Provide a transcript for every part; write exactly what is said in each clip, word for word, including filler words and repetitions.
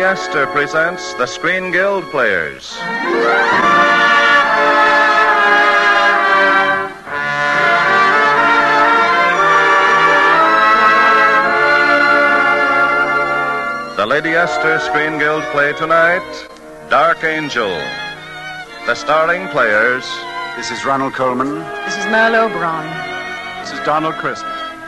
Astor presents the Screen Guild Players. The Lady Esther Screen Guild play tonight, Dark Angel. The starring players... This is Ronald Colman. This is Merle Oberon. This is Donald Crisp.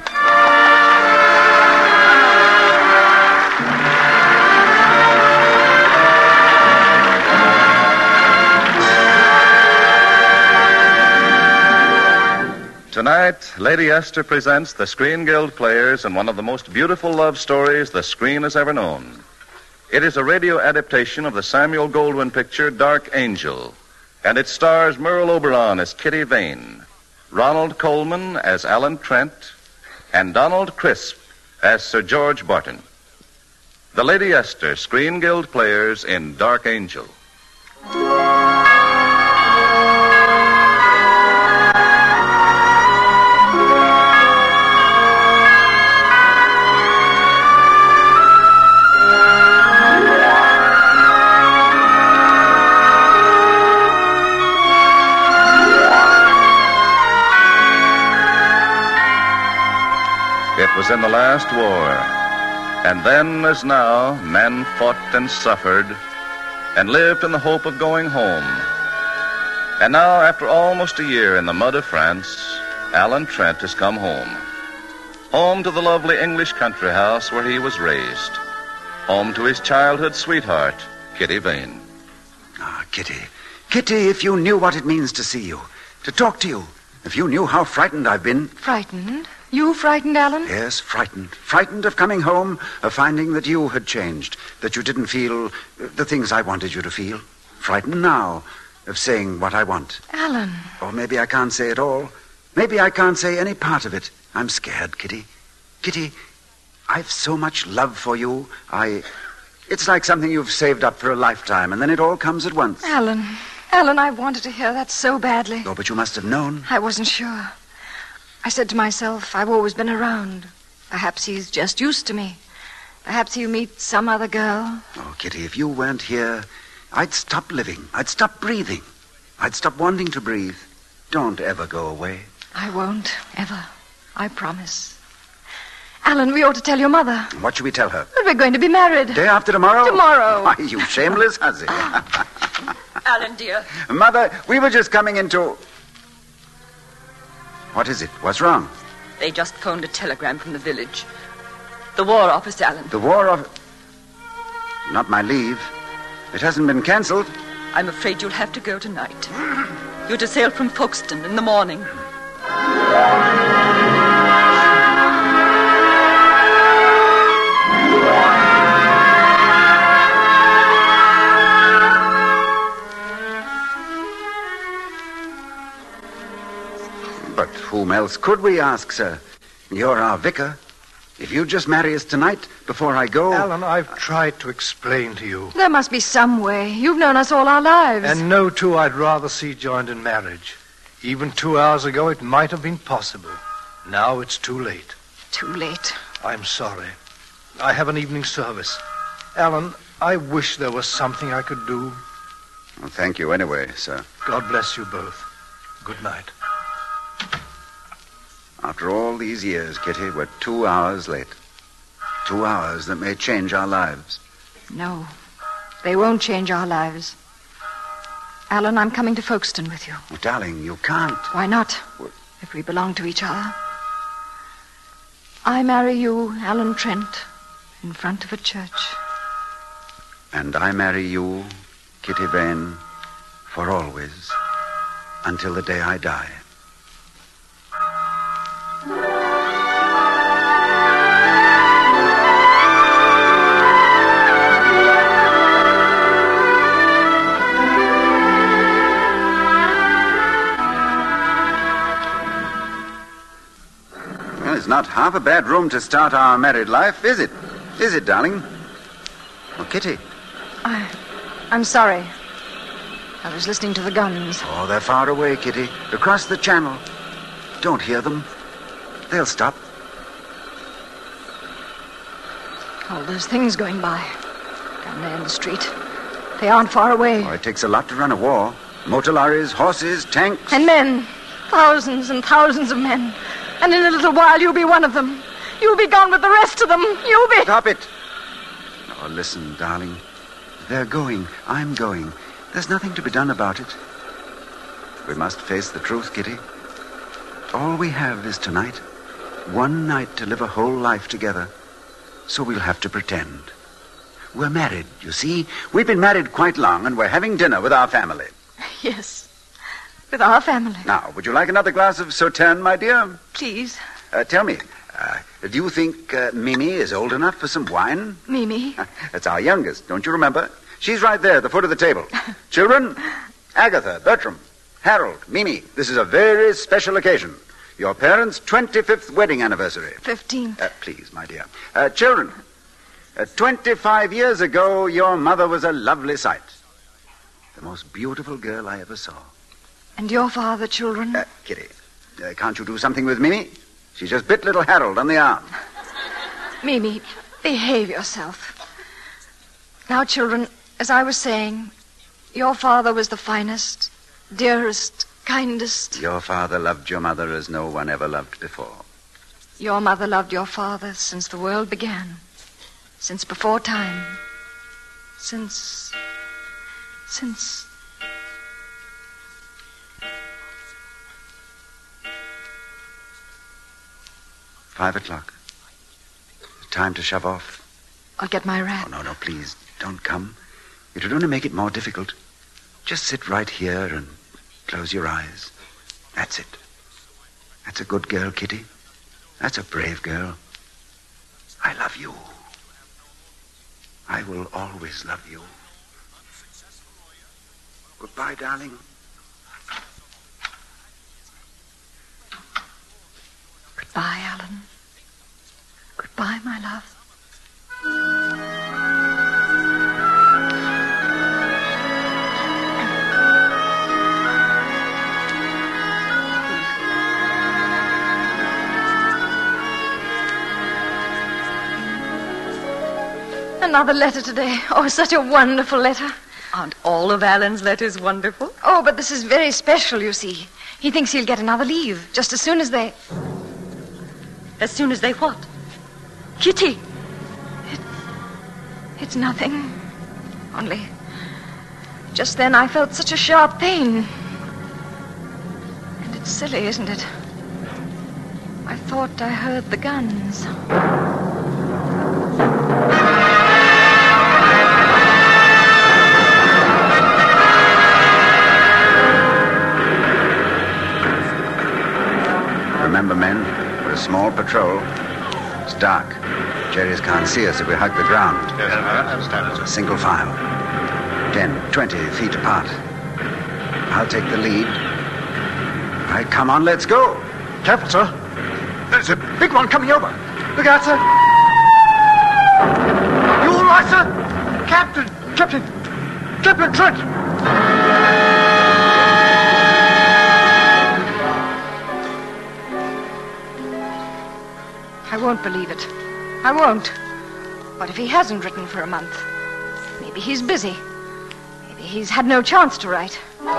Tonight, Lady Esther presents the Screen Guild Players in one of the most beautiful love stories the screen has ever known. It is a radio adaptation of the Samuel Goldwyn picture Dark Angel, and it stars Merle Oberon as Kitty Vane, Ronald Colman as Alan Trent, and Donald Crisp as Sir George Barton. The Lady Esther Screen Guild Players in Dark Angel. It was in the last war, and then, as now, men fought and suffered and lived in the hope of going home. And now, after almost a year in the mud of France, Alan Trent has come home. Home to the lovely English country house where he was raised. Home to his childhood sweetheart, Kitty Vane. Ah, Kitty. Kitty, if you knew what it means to see you, to talk to you, if you knew how frightened I've been. Frightened? You frightened, Alan? Yes, frightened. Frightened of coming home, of finding that you had changed, that you didn't feel the things I wanted you to feel. Frightened now of saying what I want. Alan. Or maybe I can't say it all. Maybe I can't say any part of it. I'm scared, Kitty. Kitty, I've so much love for you. I... It's like something you've saved up for a lifetime, and then it all comes at once. Alan. Alan, I wanted to hear that so badly. Oh, but you must have known. I wasn't sure. I said to myself, I've always been around. Perhaps he's just used to me. Perhaps he'll meet some other girl. Oh, Kitty, if you weren't here, I'd stop living. I'd stop breathing. I'd stop wanting to breathe. Don't ever go away. I won't, ever. I promise. Alan, we ought to tell your mother. What should we tell her? That we're going to be married. Day after tomorrow? Tomorrow. Why, you shameless hussy. Alan, dear. Mother, we were just coming into... What is it? What's wrong? They just phoned a telegram from the village. The War Office, Alan. The War Office? Not my leave. It hasn't been cancelled. I'm afraid you'll have to go tonight. You're to sail from Folkestone in the morning. But whom else could we ask, sir? You're our vicar. If you just marry us tonight, before I go... Alan, I've tried to explain to you. There must be some way. You've known us all our lives. And no two I'd rather see joined in marriage. Even two hours ago, it might have been possible. Now it's too late. Too late. I'm sorry. I have an evening service. Alan, I wish there was something I could do. Well, thank you anyway, sir. God bless you both. Good night. After all these years, Kitty, we're two hours late. Two hours that may change our lives. No, they won't change our lives. Alan, I'm coming to Folkestone with you. Oh, darling, you can't. Why not? What? If we belong to each other. I marry you, Alan Trent, in front of a church. And I marry you, Kitty Vane, for always, until the day I die. Well, it's not half a bad room to start our married life, is it? Is it, darling? Oh, Kitty. I, I'm sorry. I was listening to the guns. Oh, they're far away, Kitty. Across the channel. Don't hear them. They'll stop. All those things going by. Down there in the street. They aren't far away. Oh, it takes a lot to run a war. Motor lorries, horses, tanks. And men. Thousands and thousands of men. And in a little while you'll be one of them. You'll be gone with the rest of them. You'll be... Stop it. Oh, listen, darling. They're going. I'm going. There's nothing to be done about it. We must face the truth, Kitty. All we have is tonight. One night to live a whole life together. So we'll have to pretend. We're married, you see. We've been married quite long, and we're having dinner with our family. Yes, with our family. Now, would you like another glass of Sauterne, my dear? Please. Uh, tell me, uh, do you think uh, Mimi is old enough for some wine? Mimi? That's our youngest, don't you remember? She's right there at the foot of the table. Children, Agatha, Bertram, Harold, Mimi, this is a very special occasion. Your parents' twenty-fifth wedding anniversary. Fifteen. Uh, please, my dear. Uh, children, uh, twenty-five years ago, your mother was a lovely sight. The most beautiful girl I ever saw. And your father, children? Uh, Kitty, uh, can't you do something with Mimi? She just bit little Harold on the arm. Mimi, behave yourself. Now, children, as I was saying, your father was the finest, dearest, kindest. Your father loved your mother as no one ever loved before. Your mother loved your father since the world began. Since before time. Since... Since... Five o'clock. Time to shove off. I'll get my wrap. Oh, no, no, please, don't come. It would only make it more difficult. Just sit right here and close your eyes. That's it. That's a good girl, Kitty. That's a brave girl. I love you. I will always love you. Goodbye, darling. Goodbye, Alan. Goodbye, my love. Another letter today. Oh, such a wonderful letter. Aren't all of Alan's letters wonderful? Oh, but this is very special, you see. He thinks he'll get another leave just as soon as they... As soon as they what? Kitty! It, it's nothing. Only... just then I felt such a sharp pain. And it's silly, isn't it? I thought I heard the guns. Remember, men, we're a small patrol. It's dark. Jerry's can't see us if we hug the ground. Single file. Ten, twenty feet apart. I'll take the lead. All right, come on, let's go. Careful, sir. There's a big one coming over. Look out, sir. You all right, sir? Captain! Captain! Captain Trent! I won't believe it. I won't. What if he hasn't written for a month? Maybe he's busy. Maybe he's had no chance to write.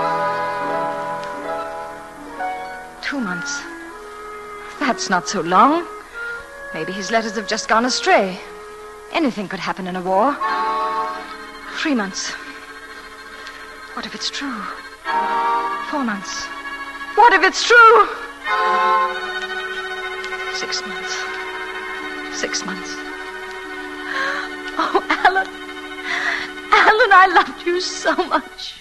Two months. That's not so long. Maybe his letters have just gone astray. Anything could happen in a war. Three months. What if it's true? Four months. What if it's true? Six months. Six months. Oh, Alan. Alan, I loved you so much.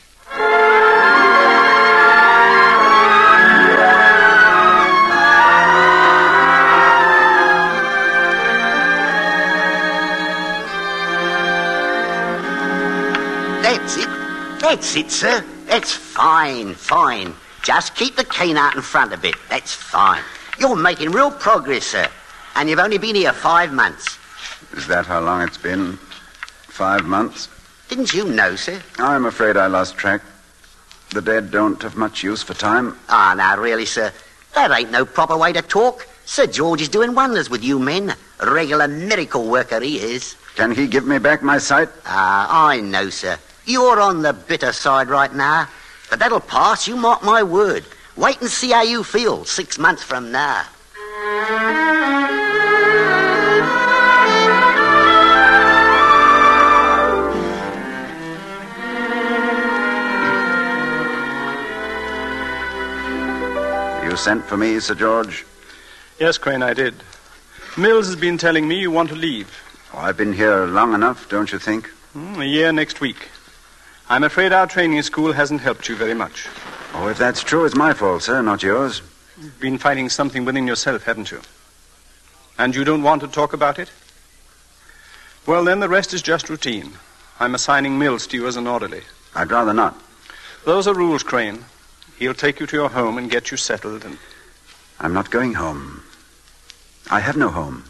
That's it. That's it, sir. That's fine, fine. Just keep the cane out in front of it. That's fine. You're making real progress, sir. And you've only been here five months. Is that how long it's been? Five months? Didn't you know, sir? I'm afraid I lost track. The dead don't have much use for time. Ah, oh, now, really, sir. That ain't no proper way to talk. Sir George is doing wonders with you men. A regular miracle worker he is. Can he give me back my sight? Ah, I know, sir. You're on the bitter side right now. But that'll pass, you mark my word. Wait and see how you feel six months from now. You sent for me, Sir George? Yes, Crane, I did. Mills has been telling me you want to leave. Oh, I've been here long enough, don't you think? Hmm, a year next week. I'm afraid our training school hasn't helped you very much. Oh, if that's true, it's my fault, sir, not yours. You've been fighting something within yourself, haven't you? And you don't want to talk about it? Well, then the rest is just routine. I'm assigning Mills to you as an orderly. I'd rather not. Those are rules, Crane. He'll take you to your home and get you settled and... I'm not going home. I have no home.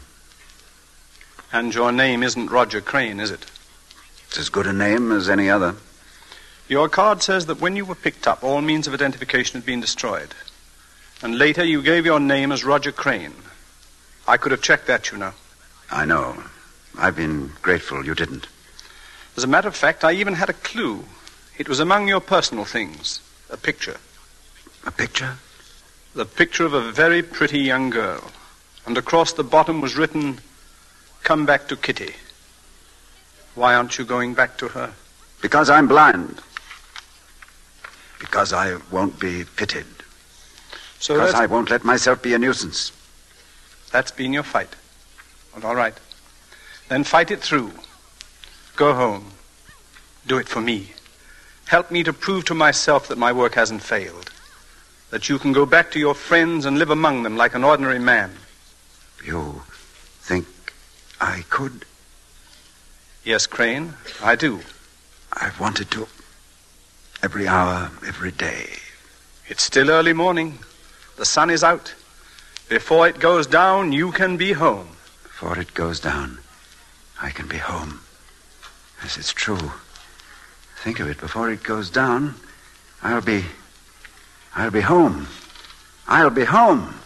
And your name isn't Roger Crane, is it? It's as good a name as any other. Your card says that when you were picked up, all means of identification had been destroyed. And later you gave your name as Roger Crane. I could have checked that, you know. I know. I've been grateful you didn't. As a matter of fact, I even had a clue. It was among your personal things. A picture. A picture? The picture of a very pretty young girl. And across the bottom was written, "Come back to Kitty." Why aren't you going back to her? Because I'm blind. Because I won't be pitied. So because that's, I won't let myself be a nuisance. That's been your fight. Well, all right. Then fight it through. Go home. Do it for me. Help me to prove to myself that my work hasn't failed. That you can go back to your friends and live among them like an ordinary man. You think I could? Yes, Crane, I do. I've wanted to. Every hour, every day. It's still early morning. The sun is out. Before it goes down, you can be home. Before it goes down, I can be home. Yes, it's true. Think of it. Before it goes down, I'll be... I'll be home. I'll be home.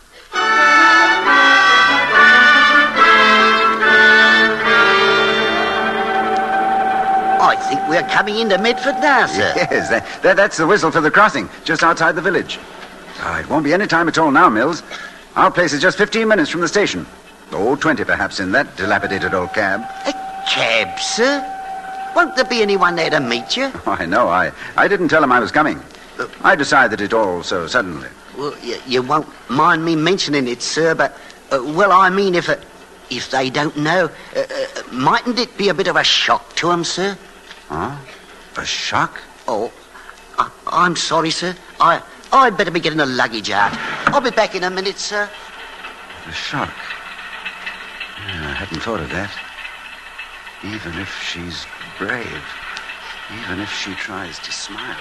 I think we're coming into Medford now, sir. Yes, that, that, that's the whistle for the crossing, just outside the village. Oh, it won't be any time at all now, Mills. Our place is just fifteen minutes from the station. Oh, twenty perhaps in that dilapidated old cab. A cab, sir? Won't there be anyone there to meet you? Oh, I know. I, I didn't tell him I was coming. I decided it all so suddenly. Well, you, you won't mind me mentioning it, sir, but, uh, well, I mean, if it, if they don't know, uh, uh, mightn't it be a bit of a shock to them, sir? Huh? A shock? Oh, I, I'm sorry, sir. I, I'd better be getting the luggage out. I'll be back in a minute, sir. A shock? Yeah, I hadn't thought of that. Even if she's brave, even if she tries to smile.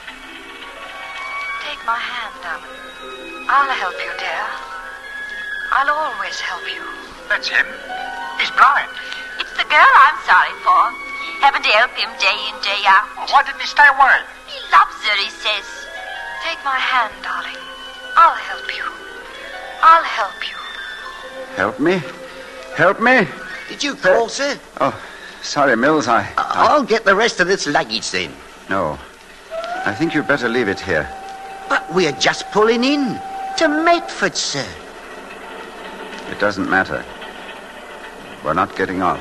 Take my hand, darling. I'll help you, dear. I'll always help you. That's him. He's blind. It's the girl I'm sorry for. Having to help him day in, day out. Well, why didn't he stay away? He loves her, he says. Take my hand, darling. I'll help you. I'll help you. Help me? Help me? Did you call, sir? Oh, sorry, Mills. I, I... I'll get the rest of this luggage then. No. I think you'd better leave it here. But we're just pulling in to Medford, sir. It doesn't matter. We're not getting off.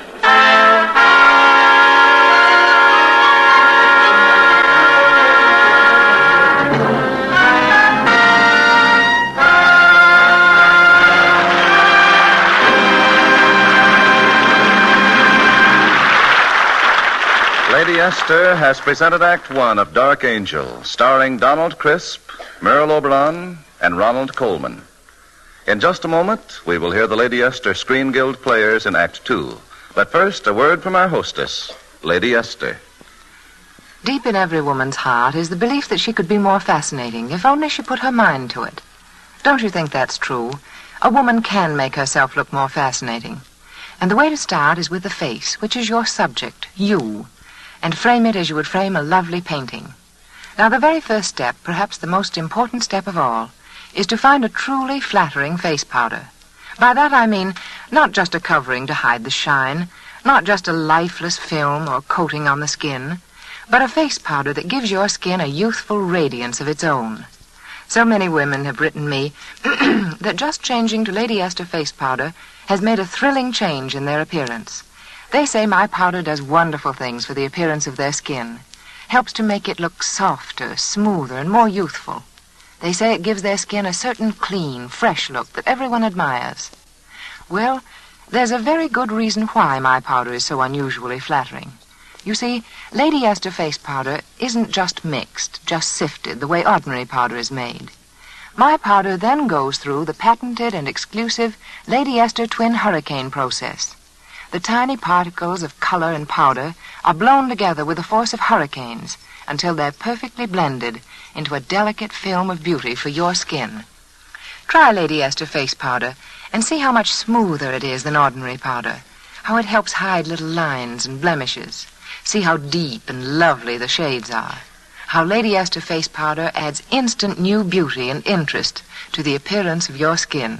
Lady Esther has presented Act One of Dark Angel, starring Donald Crisp, Merle Oberon, and Ronald Coleman. In just a moment, we will hear the Lady Esther Screen Guild players in Act Two. But first, a word from our hostess, Lady Esther. Deep in every woman's heart is the belief that she could be more fascinating if only she put her mind to it. Don't you think that's true? A woman can make herself look more fascinating. And the way to start is with the face, which is your subject, you, and frame it as you would frame a lovely painting. Now, the very first step, perhaps the most important step of all, is to find a truly flattering face powder. By that I mean not just a covering to hide the shine, Not just a lifeless film or coating on the skin, but a face powder that gives your skin a youthful radiance of its own. So many women have written me that just changing to Lady Esther face powder has made a thrilling change in their appearance. They say my powder does wonderful things for the appearance of their skin, helps to make it look softer, smoother, and more youthful. They say it gives their skin a certain clean, fresh look that everyone admires. Well, there's a very good reason why my powder is so unusually flattering. You see, Lady Esther face powder isn't just mixed, just sifted, the way ordinary powder is made. My powder then goes through the patented and exclusive Lady Esther Twin Hurricane process. The tiny particles of color and powder are blown together with the force of hurricanes until they're perfectly blended into a delicate film of beauty for your skin. Try Lady Esther face powder and see how much smoother it is than ordinary powder, how it helps hide little lines and blemishes. See how deep and lovely the shades are, how Lady Esther face powder adds instant new beauty and interest to the appearance of your skin.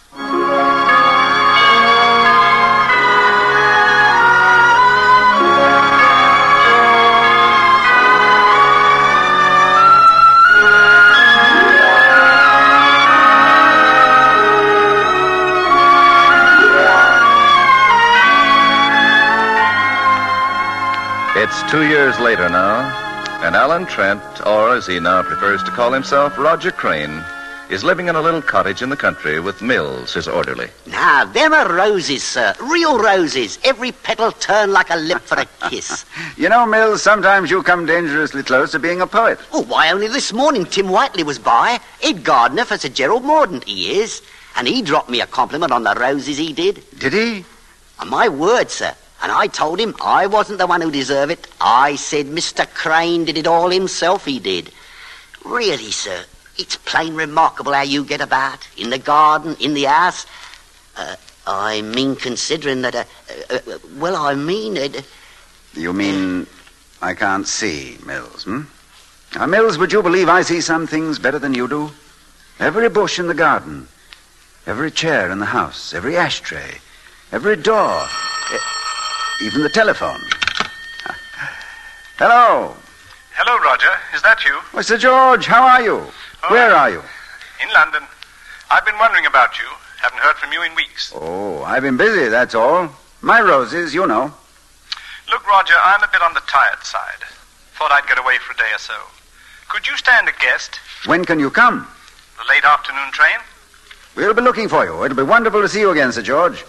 It's two years later now, and Alan Trent, or as he now prefers to call himself, Roger Crane, is living in a little cottage in the country with Mills, his orderly. Now, them are roses, sir. Real roses. Every petal turned like a lip for a kiss. You know, Mills, sometimes you come dangerously close to being a poet. Oh, why, only this morning Tim Whiteley was by. Head gardener for Sir Gerald Mordaunt, he is. And he dropped me a compliment on the roses, he did. Did he? On my word, sir. And I told him I wasn't the one who deserved it. I said Mister Crane did it all himself, he did. Really, sir, it's plain remarkable how you get about. In the garden, in the house. Uh, I mean, considering that... Uh, uh, uh, well, I mean... Uh, you mean I can't see, Mills, hmm? Now, Mills, would you believe I see some things better than you do? Every bush in the garden, every chair in the house, every ashtray, every door... Uh, Even the telephone. Hello. Hello, Roger. Is that you? Well, Sir George, how are you? Oh, Where are you? In London. I've been wondering about you. Haven't heard from you in weeks. Oh, I've been busy, that's all. My roses, you know. Look, Roger, I'm a bit on the tired side. Thought I'd get away for a day or so. Could you stand a guest? When can you come? The late afternoon train? We'll be looking for you. It'll be wonderful to see you again, Sir George.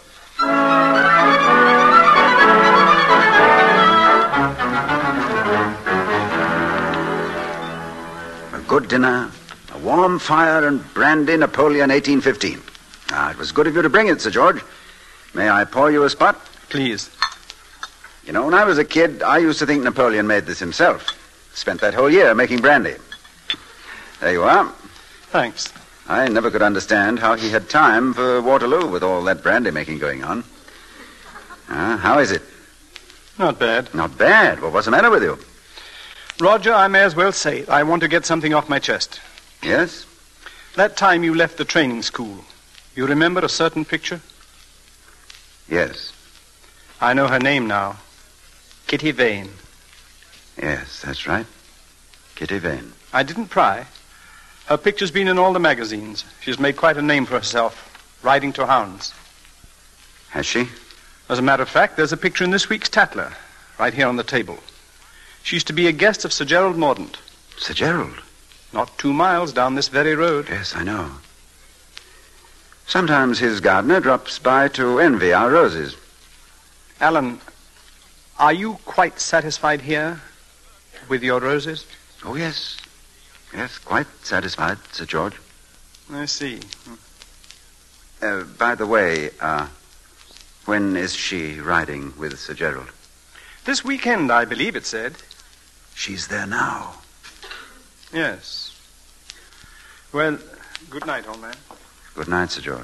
Good dinner, a warm fire, and brandy Napoleon eighteen fifteen. Ah, it was good of you to bring it, Sir George. May I pour you a spot? Please. You know, when I was a kid, I used to think Napoleon made this himself. Spent that whole year making brandy. There you are. Thanks. I never could understand how he had time for Waterloo with all that brandy making going on. Ah, how is it? Not bad. Not bad? Well, what's the matter with you? Roger, I may as well say it. I want to get something off my chest. Yes? That time you left the training school, you remember a certain picture? Yes. I know her name now. Kitty Vane. Yes, that's right. Kitty Vane. I didn't pry. Her picture's been in all the magazines. She's made quite a name for herself, riding to hounds. Has she? As a matter of fact, there's a picture in this week's Tatler, right here on the table. She's to be a guest of Sir Gerald Mordaunt. Sir Gerald? Not two miles down this very road. Yes, I know. Sometimes his gardener drops by to envy our roses. Alan, are you quite satisfied here with your roses? Oh, yes. Yes, quite satisfied, Sir George. I see. Uh, by the way, uh, when is she riding with Sir Gerald? This weekend, I believe it said. She's there now. Yes. Well, good night, old man. Good night, Sir George.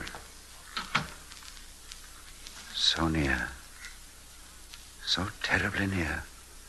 So near. So terribly near.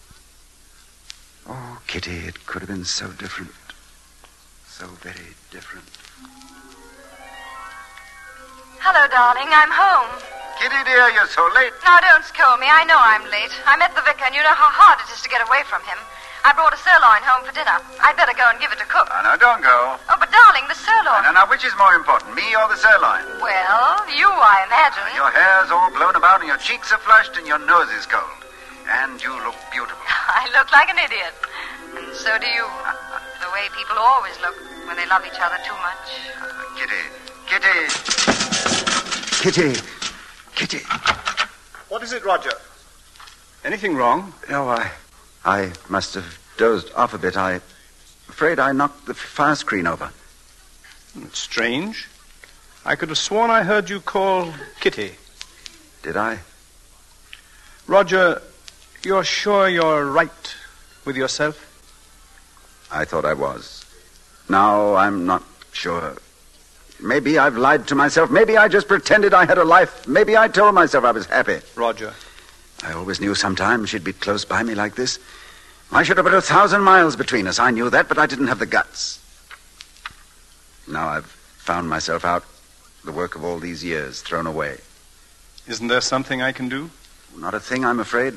Oh, Kitty, it could have been so different. So very different. Hello, darling. I'm home. Kitty, dear, you're so late. Now, don't scold me. I know I'm late. I met the vicar, and you know how hard it is to get away from him. I brought a sirloin home for dinner. I'd better go and give it to cook. Oh, no, don't go. Oh, but darling, the sirloin. Now, now, which is more important, me or the sirloin? Well, you, I imagine. Your hair's all blown about, and your cheeks are flushed, and your nose is cold. And you look beautiful. I look like an idiot. And so do you. The way people always look when they love each other too much. Kitty, Kitty. Kitty, Kitty. What is it, Roger? Anything wrong? No, I... I must have dozed off a bit. I'm afraid I knocked the fire screen over. It's strange. I could have sworn I heard you call Kitty. Did I? Roger, you're sure you're right with yourself? I thought I was. Now I'm not sure. Maybe I've lied to myself. Maybe I just pretended I had a life. Maybe I told myself I was happy. Roger. I always knew sometime she'd be close by me like this. I should have put a thousand miles between us. I knew that, but I didn't have the guts. Now I've found myself out, the work of all these years thrown away. Isn't there something I can do? Not a thing, I'm afraid.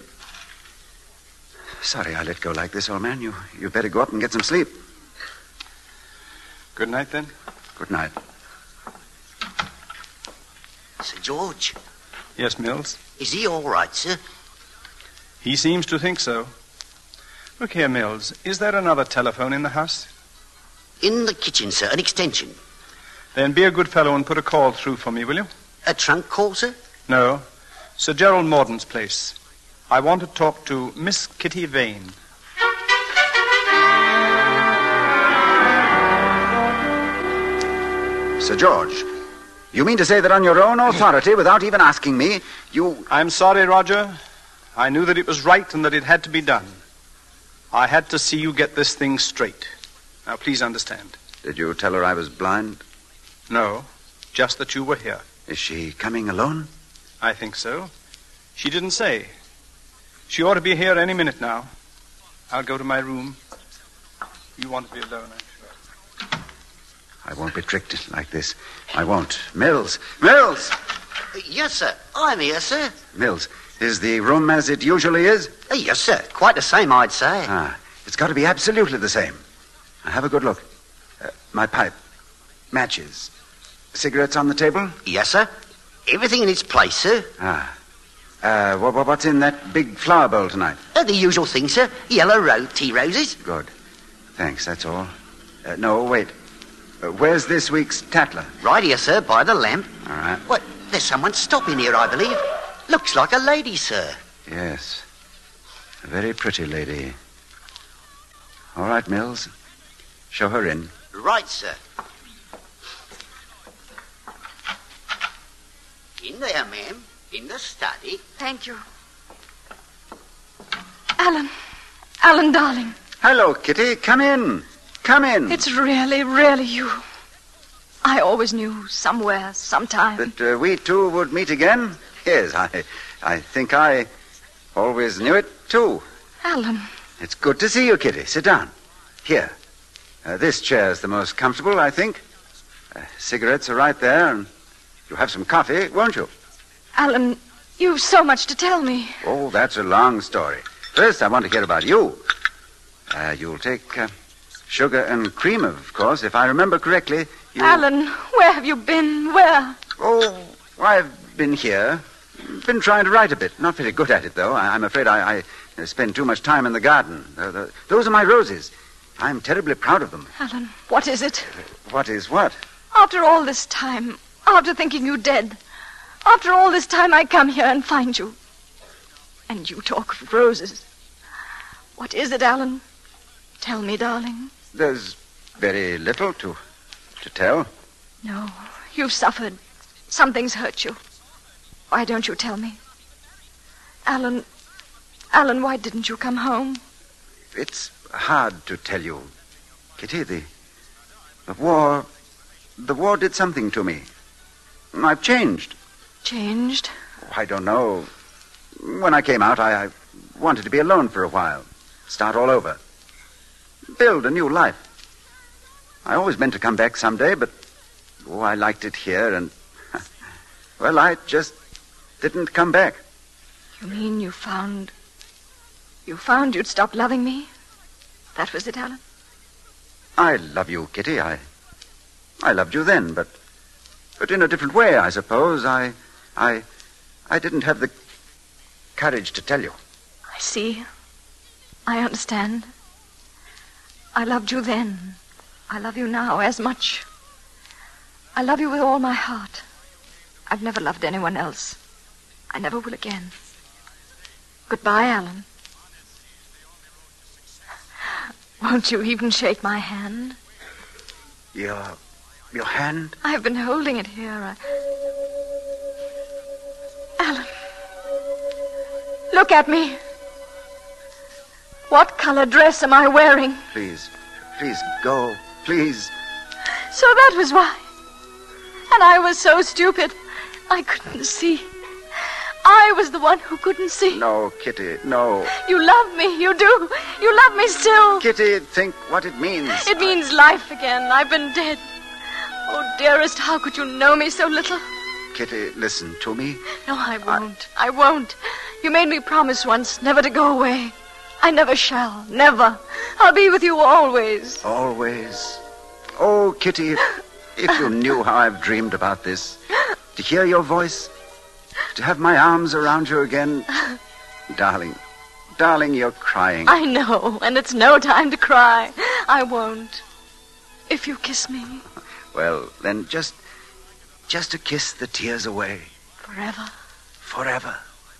Sorry I let go like this, old man. You, you better go up and get some sleep. Good night, then. Good night. Sir George. Yes, Mills? Is he all right, sir? He seems to think so. Look here, Mills. Is there another telephone in the house? In the kitchen, sir. An extension. Then be a good fellow and put a call through for me, will you? A trunk call, sir? No. Sir Gerald Morden's place. I want to talk to Miss Kitty Vane. Sir George, you mean to say that on your own authority, without even asking me, you... I'm sorry, Roger. I knew that it was right and that it had to be done. I had to see you get this thing straight. Now, please understand. Did you tell her I was blind? No, just that you were here. Is she coming alone? I think so. She didn't say. She ought to be here any minute now. I'll go to my room. You want to be alone, I'm sure. I won't be tricked like this. I won't. Mills! Mills! Uh, yes, sir. I'm here, sir. Mills, is the room as it usually is? Uh, yes, sir. Quite the same, I'd say. Ah, it's got to be absolutely the same. Now, have a good look. Uh, my pipe. Matches. Cigarettes on the table? Yes, sir. Everything in its place, sir. Ah. Uh, what, what's in that big flower bowl tonight? Uh, the usual thing, sir. Yellow ro- tea roses. Good. Thanks, that's all. Uh, no, wait. Uh, where's this week's Tatler? Right here, sir, by the lamp. All right. What? There's someone stopping here, I believe. Looks like a lady, sir. Yes. A very pretty lady. All right, Mills. Show her in. Right, sir. In there, ma'am. In the study. Thank you. Alan. Alan, darling. Hello, Kitty. Come in. Come in. It's really, really you. I always knew somewhere, sometime. That uh, we two would meet again? Yes, I, I think I always knew it, too. Alan. It's good to see you, Kitty. Sit down. Here. Uh, this chair's the most comfortable, I think. Uh, cigarettes are right there, and you'll have some coffee, won't you? Alan, you've so much to tell me. Oh, that's a long story. First, I want to hear about you. Uh, you'll take uh, sugar and cream, of course, if I remember correctly. You... Alan, where have you been? Where? Oh, I've been here. Been trying to write a bit. Not very good at it, though. I, I'm afraid I, I spend too much time in the garden. Uh, the, those are my roses. I'm terribly proud of them. Alan, what is it? What is what? After all this time, after thinking you dead, after all this time I come here and find you. And you talk of roses. What is it, Alan? Tell me, darling. There's very little to to tell. No, you've suffered. Something's hurt you. Why don't you tell me? Alan, Alan, why didn't you come home? It's hard to tell you, Kitty. The, the war, the war did something to me. I've changed. Changed? I don't know. When I came out, I, I wanted to be alone for a while. Start all over. Build a new life. I always meant to come back someday, but, oh, I liked it here, and, well, I just didn't come back. You mean you found... You found you'd stopped loving me? That was it, Alan? I love you, Kitty. I... I loved you then, but... But in a different way, I suppose. I... I... I didn't have the courage to tell you. I see. I understand. I loved you then. I love you now as much. I love you with all my heart. I've never loved anyone else. I never will again. Goodbye, Alan. Won't you even shake my hand? Your... your hand? I've been holding it here. I... Alan. Look at me. What color dress am I wearing? Please, please go, please. So that was why. And I was so stupid. I couldn't see. I was the one who couldn't see. No, Kitty, no. You love me, you do. You love me still. Kitty, think what it means. It means life again. I've been dead. Oh, dearest, how could you know me so little? Kitty, listen to me. No, I won't. I, I won't. You made me promise once never to go away. I never shall. Never. I'll be with you always. Always. Oh, Kitty, if you knew how I've dreamed about this. To hear your voice. To have my arms around you again. Darling, darling, you're crying. I know, and it's no time to cry. I won't. If you kiss me. Well, then just, just to kiss the tears away. Forever. Forever.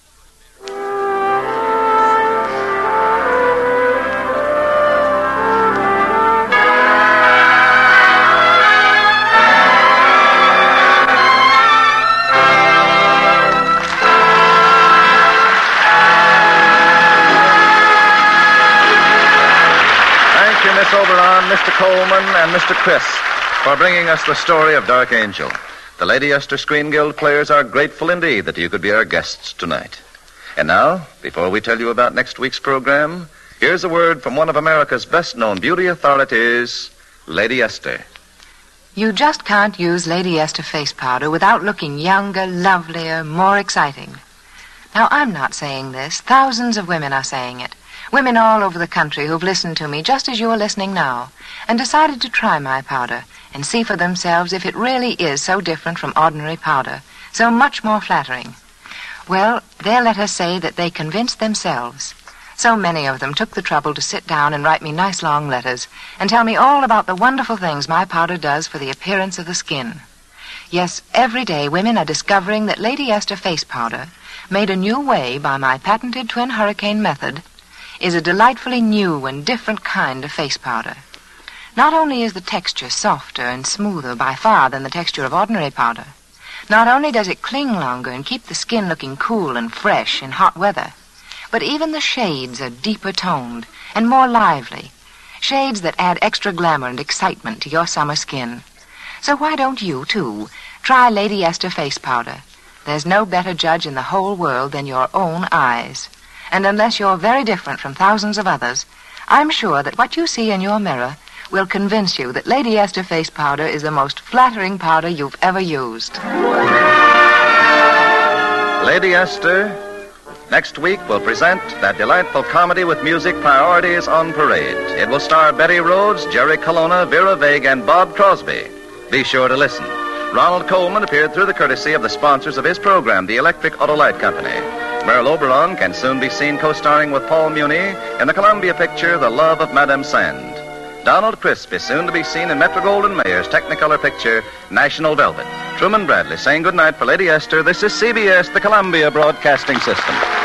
Miss Oberon, Mister Coleman, and Mister Chris for bringing us the story of Dark Angel. The Lady Esther Screen Guild players are grateful indeed that you could be our guests tonight. And now, before we tell you about next week's program, here's a word from one of America's best-known beauty authorities, Lady Esther. You just can't use Lady Esther face powder without looking younger, lovelier, more exciting. Now, I'm not saying this. Thousands of women are saying it. Women all over the country who've listened to me just as you're listening now and decided to try my powder and see for themselves if it really is so different from ordinary powder, so much more flattering. Well, their letters say that they convinced themselves. So many of them took the trouble to sit down and write me nice long letters and tell me all about the wonderful things my powder does for the appearance of the skin. Yes, every day women are discovering that Lady Esther face powder, made a new way by my patented twin hurricane method, is a delightfully new and different kind of face powder. Not only is the texture softer and smoother by far than the texture of ordinary powder, not only does it cling longer and keep the skin looking cool and fresh in hot weather, but even the shades are deeper toned and more lively, shades that add extra glamour and excitement to your summer skin. So why don't you, too, try Lady Esther face powder? There's no better judge in the whole world than your own eyes. And unless you're very different from thousands of others, I'm sure that what you see in your mirror will convince you that Lady Esther face powder is the most flattering powder you've ever used. Lady Esther, next week will present that delightful comedy with music, Priorities on Parade. It will star Betty Rhodes, Jerry Colonna, Vera Vague, and Bob Crosby. Be sure to listen. Ronald Coleman appeared through the courtesy of the sponsors of his program, the Electric Autolite Company. Merle Oberon can soon be seen co-starring with Paul Muni in the Columbia picture The Love of Madame Sand. Donald Crisp is soon to be seen in Metro-Goldwyn-Mayer's Technicolor picture National Velvet. Truman Bradley saying goodnight for Lady Esther. This is C B S, the Columbia Broadcasting System.